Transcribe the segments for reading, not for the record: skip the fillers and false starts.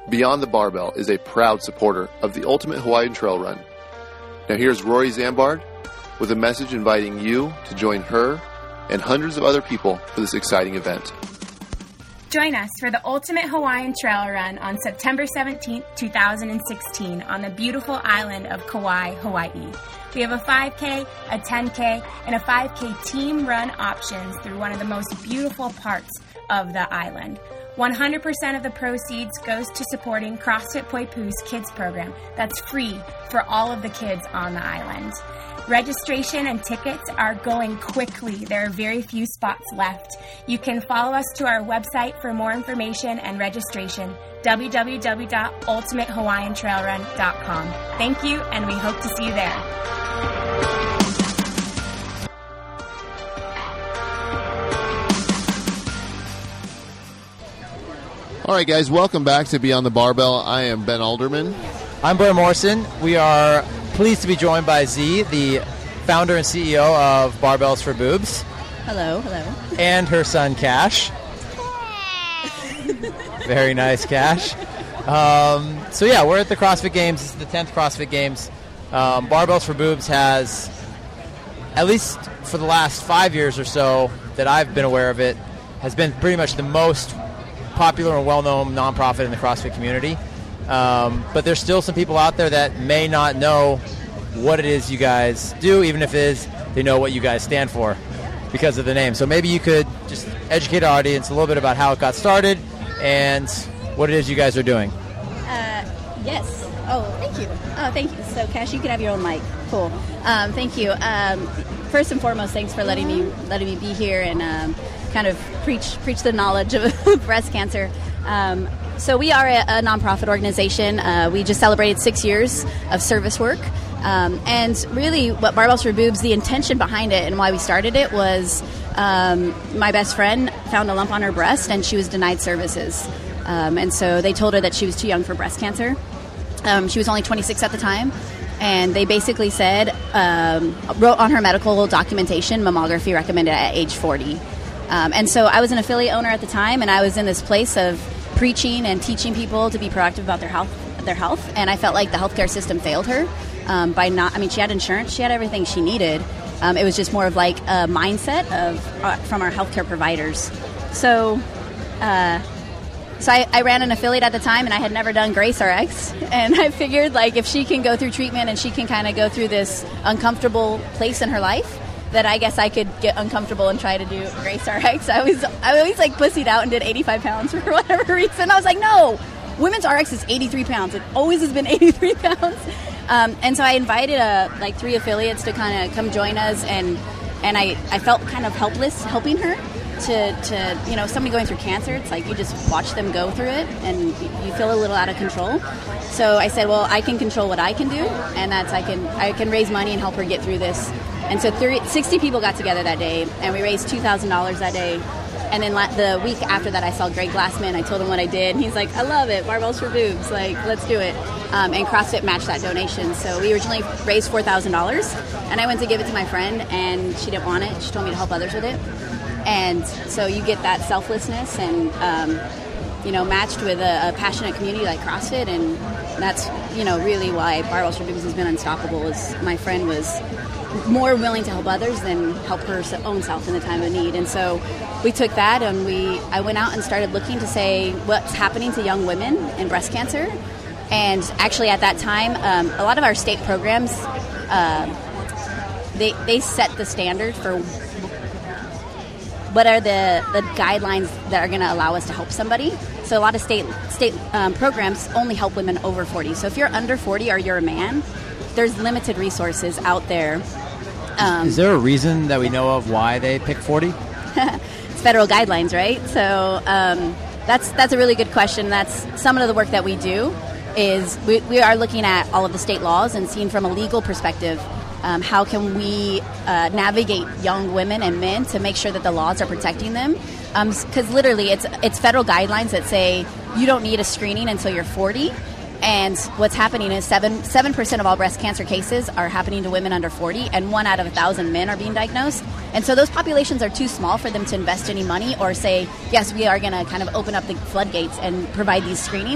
Beyond the Barbell is a proud supporter of the Ultimate Hawaiian Trail Run. Now here's Rory Zambard with a message inviting you to join her and hundreds of other people for this exciting event. Join us for the Ultimate Hawaiian Trail Run on September 17th, 2016 on the beautiful island of Kauai, Hawaii. We have a 5K, a 10K, and a 5K team run options through one of the most beautiful parts of the island. 100% of the proceeds goes to supporting CrossFit Poipu's kids program that's free for all of the kids on the island. Registration and tickets are going quickly. There are very few spots left. You can follow us to our website for more information and registration, www.ultimatehawaiiantrailrun.com. Thank you, and we hope to see you there. All right, guys, welcome back to Beyond the Barbell. I am Ben Alderman. I'm Blair Morrison. We are pleased to be joined by Z, the founder and CEO of Barbells for Boobs. Hello, hello. And her son, Cash. Very nice, Cash. So yeah, we're at the CrossFit Games. This is the 10th CrossFit Games. Barbells for Boobs has, at least for the last 5 years or so that I've been aware of it, has been pretty much the most popular and well-known nonprofit in the CrossFit community. But there's still some people out there that may not know what it is you guys do, even if it is they know what you guys stand for because of the name. So maybe you could just educate our audience a little bit about how it got started and what it is you guys are doing. Yes. Oh, thank you. Oh, thank you. So, Cash, you can have your own mic. Cool. Thank you. First and foremost, thanks for letting me be here and kind of preach the knowledge of breast cancer. So we are a nonprofit organization. We just celebrated 6 years of service work. And really what Barbells for Boobs, the intention behind it and why we started it was my best friend found a lump on her breast and she was denied services. And so they told her that she was too young for breast cancer. She was only 26 at the time. And they basically said, wrote on her medical documentation, mammography recommended at age 40. And so I was an affiliate owner at the time, and I was in this place of preaching and teaching people to be proactive about their health. And I felt like the healthcare system failed her by not. I mean, she had insurance, she had everything she needed. It was just more of like a mindset from our healthcare providers. So I ran an affiliate at the time, and I had never done GraceRx. And I figured, like, if she can go through treatment and she can kind of go through this uncomfortable place in her life, that I guess I could get uncomfortable and try to do GraceRx. I always like pussied out and did 85 pounds for whatever reason. I was like, no, Women's RX is 83 pounds. It always has been 83 pounds. And so I invited 3 affiliates to kind of come join us, and I felt kind of helpless helping her to somebody going through cancer. It's like you just watch them go through it and you feel a little out of control. So I said, well, I can control what I can do, and that's I can raise money and help her get through this. And so 60 people got together that day, and we raised $2,000 that day. And then the week after that, I saw Greg Glassman. I told him what I did, and he's like, I love it, Barbells for Boobs, like, let's do it. And CrossFit matched that donation. So we originally raised $4,000, and I went to give it to my friend, and she didn't want it. She told me to help others with it. And so you get that selflessness and, matched with a passionate community like CrossFit, and that's, really why Barbells for Boobs has been unstoppable, is my friend was more willing to help others than help her own self in the time of need. And so we took that, and I went out and started looking to say what's happening to young women in breast cancer. And actually at that time, a lot of our state programs, they set the standard for what are the guidelines that are going to allow us to help somebody. So a lot of state programs only help women over 40. So if you're under 40 or you're a man, there's limited resources out there. Is there a reason that we know of why they pick 40? It's federal guidelines, right? So that's a really good question. That's some of the work that we do is we are looking at all of the state laws and seeing from a legal perspective how can we navigate young women and men to make sure that the laws are protecting them. Because literally it's federal guidelines that say you don't need a screening until you're 40. And what's happening is 7% of all breast cancer cases are happening to women under 40, and 1 out of 1,000 men are being diagnosed. And so those populations are too small for them to invest any money or say, yes, we are going to kind of open up the floodgates and provide these screenings.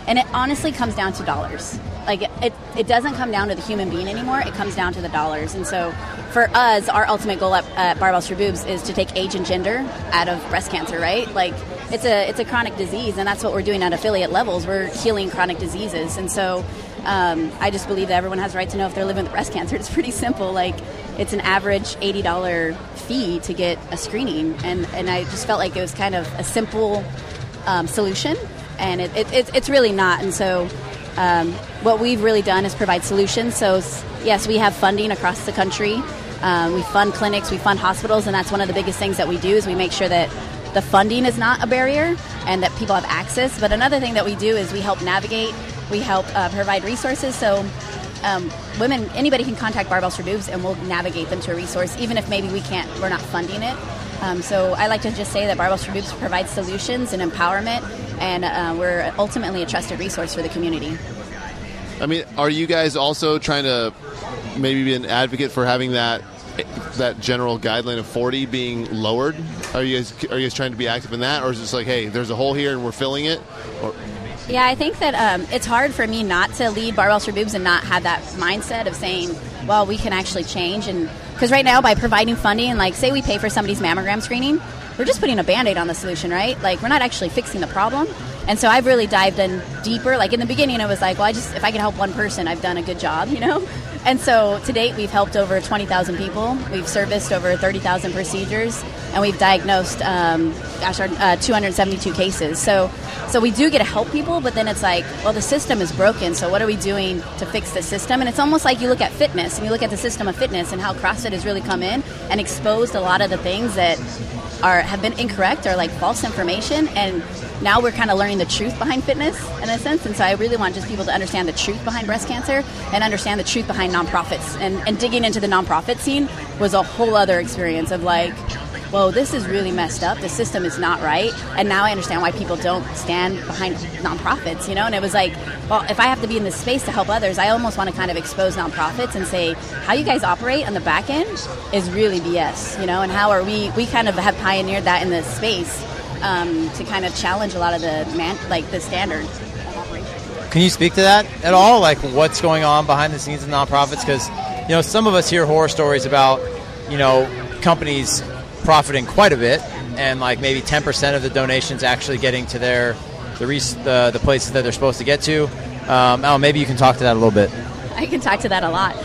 And it honestly comes down to dollars. Like, it doesn't come down to the human being anymore. It comes down to the dollars. And so for us, our ultimate goal at Barbells for Boobs is to take age and gender out of breast cancer, right? Like, it's a chronic disease, and that's what we're doing at affiliate levels. We're healing chronic diseases. And so I just believe that everyone has the right to know if they're living with breast cancer. It's pretty simple. Like, it's an average $80 fee to get a screening. And I just felt like it was kind of a simple solution, and it's really not. And so what we've really done is provide solutions. So, yes, we have funding across the country. We fund clinics, we fund hospitals, and that's one of the biggest things that we do is we make sure that the funding is not a barrier and that people have access. But another thing that we do is we help navigate, we help provide resources. So women, anybody can contact Barbells for Boobs and we'll navigate them to a resource, even if maybe we're not funding it. So I like to just say that Barbells for Boobs provides solutions and empowerment, and we're ultimately a trusted resource for the community. I mean, are you guys also trying to maybe be an advocate for having that general guideline of 40 being lowered? Are you guys trying to be active in that, or is it just like, hey, there's a hole here and we're filling it? Or... Yeah, I think that it's hard for me not to lead Barbells for Boobs and not have that mindset of saying, well, we can actually change. And because right now, by providing funding, like say we pay for somebody's mammogram screening, we're just putting a Band-Aid on the solution, right? Like, we're not actually fixing the problem. And so I've really dived in deeper. Like, in the beginning, it was like, well, if I could help one person, I've done a good job, you know? And so to date, we've helped over 20,000 people. We've serviced over 30,000 procedures, and we've diagnosed, 272 cases. So we do get to help people, but then it's like, well, the system is broken, so what are we doing to fix the system? And it's almost like you look at fitness, and you look at the system of fitness and how CrossFit has really come in and exposed a lot of the things that have been incorrect or like false information, and now we're kind of learning the truth behind fitness in a sense. And so I really want just people to understand the truth behind breast cancer and understand the truth behind nonprofits. And digging into the nonprofit scene was a whole other experience of like, whoa, this is really messed up. The system is not right. And now I understand why people don't stand behind nonprofits, you know? And it was like, well, if I have to be in this space to help others, I almost want to kind of expose nonprofits and say, how you guys operate on the back end is really BS, you know? And how are we kind of have pioneered that in this space to kind of challenge a lot of the standard of operation. Can you speak to that at all? Like, what's going on behind the scenes in nonprofits? Because, you know, some of us hear horror stories about, you know, companies profiting quite a bit, and like maybe 10% of the donations actually getting to the places that they're supposed to get to. Maybe you can talk to that a little bit. I can talk to that a lot.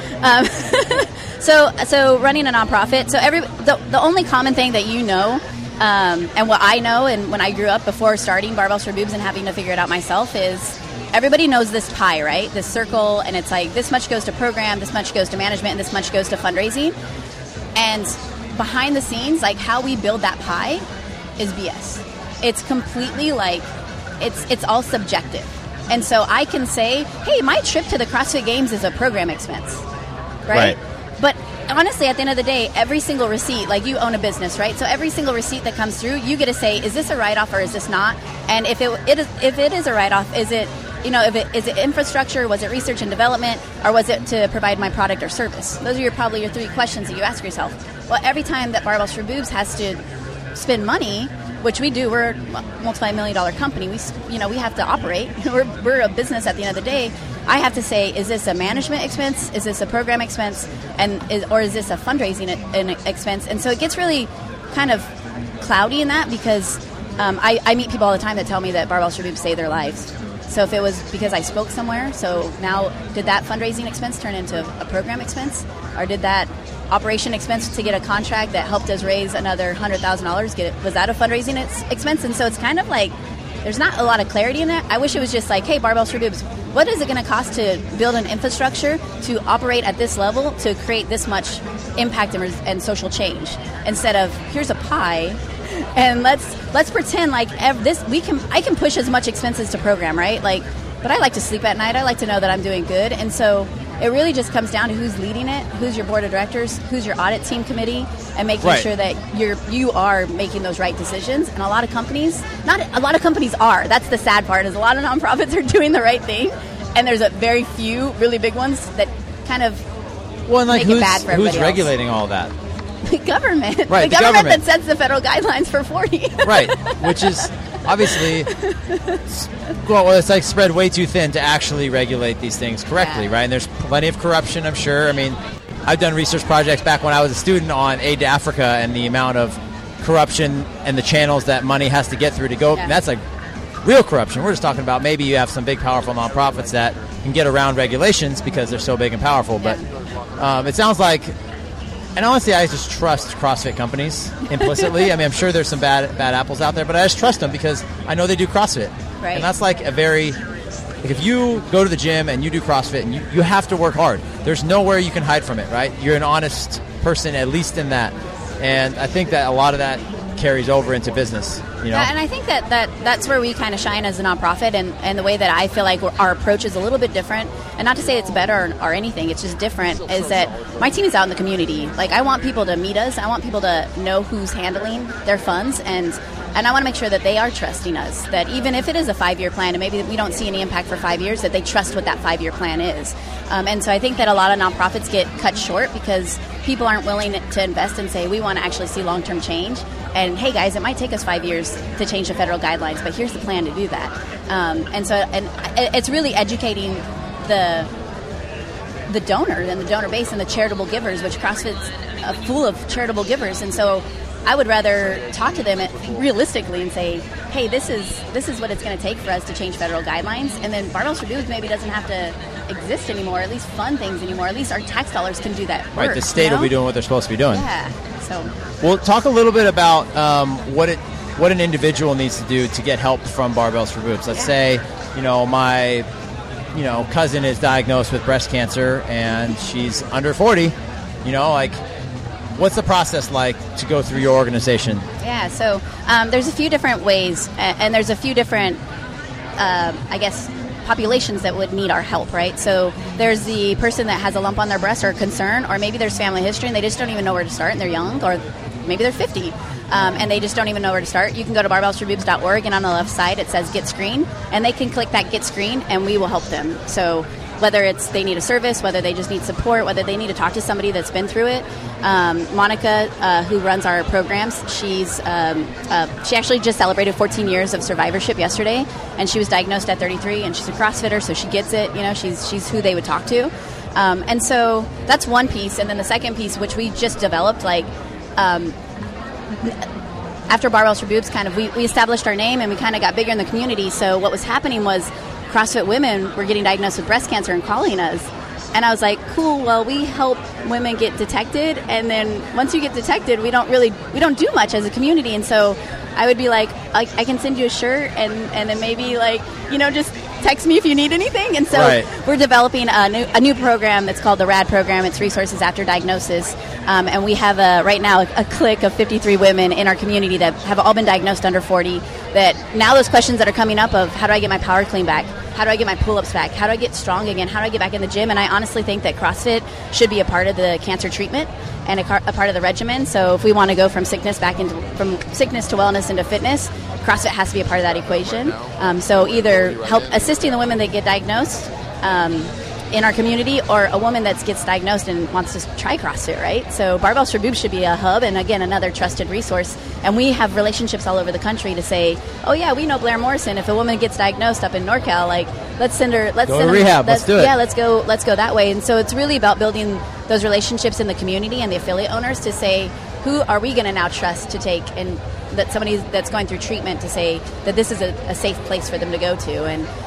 So running a nonprofit. So the only common thing that you know, and what I know, and when I grew up before starting Barbells for Boobs and having to figure it out myself, is everybody knows this pie, right? This circle, and it's like this much goes to program, this much goes to management, and this much goes to fundraising. And behind the scenes, like how we build that pie is BS. It's completely like, it's all subjective. And so I can say, hey, my trip to the CrossFit Games is a program expense, right? But honestly, at the end of the day, every single receipt, like you own a business, right? So every single receipt that comes through, you get to say, is this a write-off or is this not? And if it is a write-off, is it, you know, is it infrastructure, was it research and development, or was it to provide my product or service? Those are probably your three questions that you ask yourself. Well, every time that Barbells for Boobs has to spend money, which we do, we're a multi-million-dollar company. We have to operate. We're a business at the end of the day. I have to say, is this a management expense? Is this a program expense? Or is this a fundraising expense? And so it gets really kind of cloudy in that because I meet people all the time that tell me that Barbells for Boobs saved their lives. So if it was because I spoke somewhere, so now did that fundraising expense turn into a program expense? Or did that operation expense to get a contract that helped us raise another $100,000, was that a fundraising expense? And so it's kind of like there's not a lot of clarity in that. I wish it was just like, hey, Barbells for Boobs, what is it going to cost to build an infrastructure to operate at this level to create this much impact and social change? Instead of, here's a pie, and let's pretend like I can push as much expenses to program, right? Like, but I like to sleep at night. I like to know that I'm doing good. And so it really just comes down to who's leading it, who's your board of directors, who's your audit team committee, and making sure that you are making those right decisions. And a lot of companies are. That's the sad part, is a lot of nonprofits are doing the right thing, and there's a very few really big ones that kind of make it bad for everybody else. Who's regulating all that? The government. Right, the government that sets the federal guidelines for 40. Right, which is obviously, well, it's like spread way too thin to actually regulate these things correctly, right? And there's plenty of corruption, I'm sure. I mean, I've done research projects back when I was a student on aid to Africa and the amount of corruption and the channels that money has to get through to go. Yeah. That's like real corruption. We're just talking about maybe you have some big, powerful nonprofits that can get around regulations because they're so big and powerful. But it sounds like, and honestly, I just trust CrossFit companies implicitly. I mean, I'm sure there's some bad apples out there, but I just trust them because I know they do CrossFit. Right. And that's like a very, like if you go to the gym and you do CrossFit and you have to work hard, there's nowhere you can hide from it, right? You're an honest person, at least in that. And I think that a lot of that carries over into business. You know? And I think that's where we kind of shine as a nonprofit, and the way that I feel like our approach is a little bit different, and not to say it's better or anything, it's just different, is that my team is out in the community. Like, I want people to meet us. I want people to know who's handling their funds, and I want to make sure that they are trusting us, that even if it is a 5-year plan and maybe we don't see any impact for 5 years, that they trust what that 5-year plan is. And so I think that a lot of nonprofits get cut short because people aren't willing to invest and say, we want to actually see long-term change. And hey, guys, it might take us 5 years to change the federal guidelines, but here's the plan to do that. And it's really educating the donor and the donor base and the charitable givers, which CrossFit's full of charitable givers. And so I would rather talk to them realistically and say, hey, this is what it's going to take for us to change federal guidelines. And then Barbells for Boobs maybe doesn't have to exist anymore, at least fund things anymore. At least our tax dollars can do that work. Right, the state will be doing what they're supposed to be doing. Yeah. So, well, talk a little bit about what an individual needs to do to get help from Barbells for Boobs. Let's say, my cousin is diagnosed with breast cancer and she's under 40. What's the process like to go through your organization? Yeah, so there's a few different ways, and there's a few different, populations that would need our help, right? So there's the person that has a lump on their breast or a concern, or maybe there's family history and they just don't even know where to start and they're young, or maybe they're 50 and they just don't even know where to start. You can go to barbellsforboobs.org, and on the left side it says Get Screened, and they can click that Get Screened and we will help them. So whether it's they need a service, whether they just need support, whether they need to talk to somebody that's been through it. Monica, who runs our programs, she actually just celebrated 14 years of survivorship yesterday, and she was diagnosed at 33, and she's a CrossFitter, so she gets it. She's who they would talk to. And so that's one piece. And then the second piece, which we just developed, after Barbells for Boobs, we established our name and we kind of got bigger in the community. So what was happening was CrossFit women were getting diagnosed with breast cancer and calling us. And I was like, cool, well, we help women get detected. And then once you get detected, we don't do much as a community. And so I would be like, I can send you a shirt and then maybe just text me if you need anything. And so We're developing a new program that's called the RAD program. It's Resources After Diagnosis. And we have right now a clique of 53 women in our community that have all been diagnosed under 40, that now those questions that are coming up of how do I get my power clean back? How do I get my pull-ups back? How do I get strong again? How do I get back in the gym? And I honestly think that CrossFit should be a part of the cancer treatment and a part of the regimen. So if we want to go from sickness to wellness into fitness, CrossFit has to be a part of that equation. So either help assisting the women that get diagnosed in our community, or a woman that gets diagnosed and wants to try CrossFit, right? So Barbells for Boobs should be a hub, and again, another trusted resource. And we have relationships all over the country to say, oh yeah, we know Blair Morrison. If a woman gets diagnosed up in NorCal, let's send her. Let's send her rehab. Let's do it. Yeah, let's go that way. And so it's really about building those relationships in the community and the affiliate owners to say, who are we going to now trust to take, and that somebody that's going through treatment to say that this is a safe place for them to go to.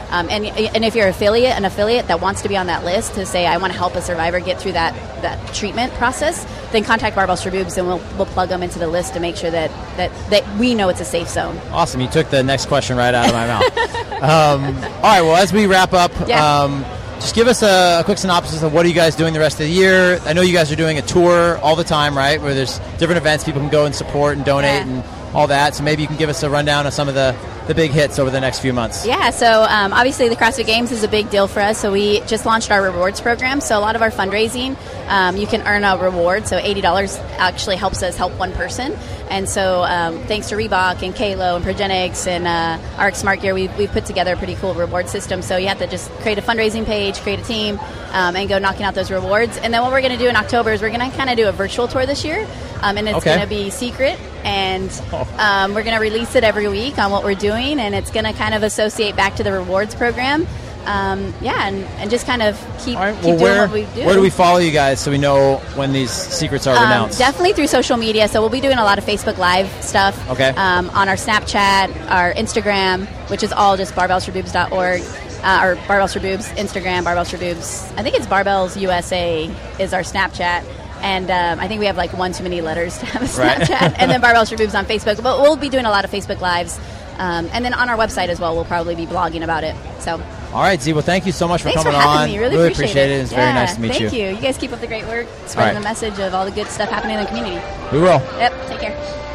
And if you're an affiliate that wants to be on that list to say, I want to help a survivor get through that treatment process, then contact Barbells for Boobs, and we'll plug them into the list to make sure that we know it's a safe zone. Awesome. You took the next question right out of my mouth. All right, well, as we wrap up, just give us a quick synopsis of what are you guys doing the rest of the year. I know you guys are doing a tour all the time, right, where there's different events people can go and support and donate and all that. So maybe you can give us a rundown of some of the big hits over the next few months. Yeah, so obviously the CrossFit Games is a big deal for us. So we just launched our rewards program. So a lot of our fundraising, you can earn a reward. So $80 actually helps us help one person. And so thanks to Reebok and Kalo and Progenics and RX Smart Gear, we've put together a pretty cool reward system. So you have to just create a fundraising page, create a team, and go knocking out those rewards. And then what we're going to do in October is we're going to kind of do a virtual tour this year. And it's going to be secret. and we're going to release it every week on what we're doing, and it's going to kind of associate back to the rewards program. And just kind of keep doing what we do. Where do we follow you guys so we know when these secrets are announced? Definitely through social media. So we'll be doing a lot of Facebook Live stuff. Okay. On our Snapchat, our Instagram, which is all just barbellsforboobs.org, or Barbells for Boobs, Instagram, Barbells for Boobs. I think it's Barbells USA is our Snapchat. And I think we have like one too many letters to have a Snapchat. Right. And then Barbells for Boobs on Facebook. But we'll be doing a lot of Facebook Lives. And then on our website as well, we'll probably be blogging about it. So. All right, Z. Well, thank you so much for Thanks coming for having on. Me. Really appreciate it. It's very nice to meet you. Thank you. You guys keep up the great work, spreading the message of all the good stuff happening in the community. We will. Yep. Take care.